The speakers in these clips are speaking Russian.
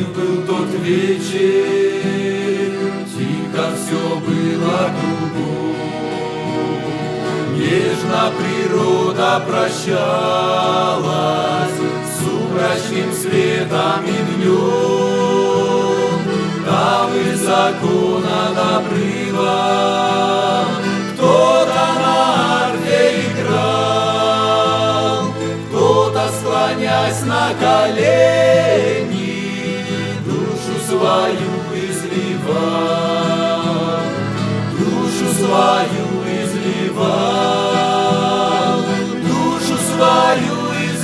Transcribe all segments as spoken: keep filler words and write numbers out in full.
Красив был тот вечер, тихо все было кругом. Нежно природа прощалась с сумрачным светом и днем. Там высоко над обрывом кто-то на арфе играл, кто-то, склонясь на колени, душу свою изливал, душу свою изливал, душу свою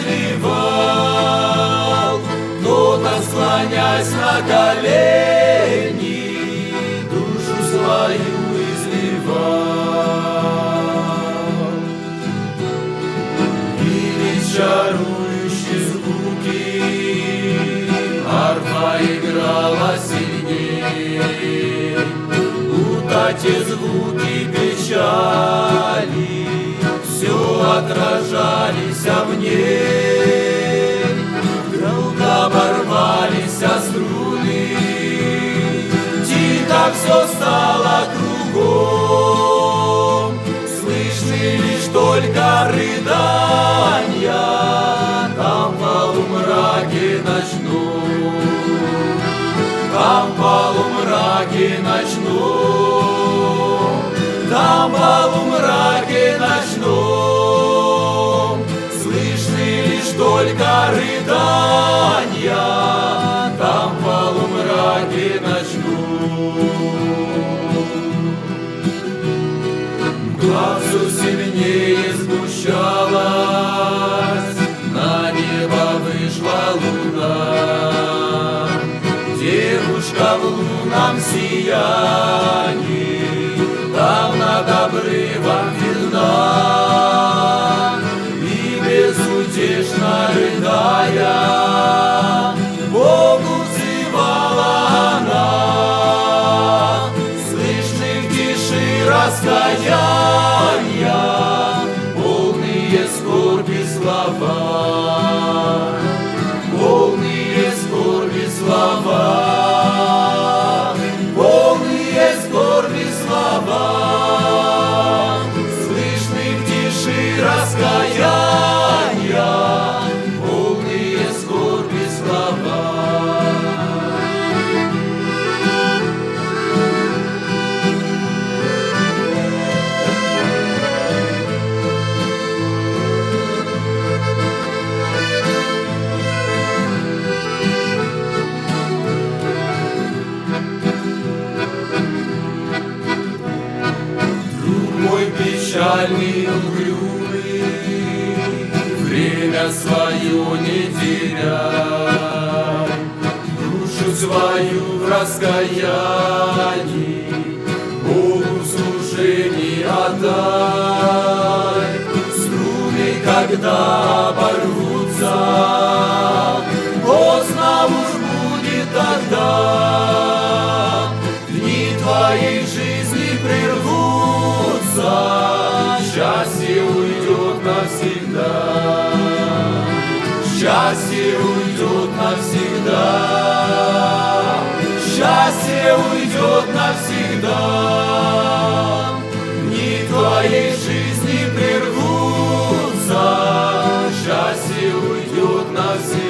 изливал, кто-то, склонясь на колени, душу свою изливал. Или чарующие звуки арфа играла сильней, будто те звуки печали все отражались в ней. Вдруг оборвались струны, тихо все стало кругом, слышны лишь только рыдания там в полумраке ночном, там в полумраке ночном, там в полумраке ночном, слышны лишь только рыдания там в полумраке ночном. Мгла все сильнее сгущалась, на небо вышла луна. Девушка в лунном сиянии там над обрывом видна, и безутешно рыдая Богу взывала она. Слышны в тиши раскаяния, полные скорби слова, полные скорби слова, полные скорби слова. Слышны в тиши раскаяния, полные скорби слова. Печальный, угрюмый, время свое не теряй, душу свою в раскаянии Богу в служении отдай. Струны, когда оборвутся, поздно уж будет тогда, дни твоей жизни прервутся, счастье уйдет навсегда, счастье уйдет навсегда, счастье уйдет навсегда, дни твоей жизни прервутся, счастье уйдет навсегда.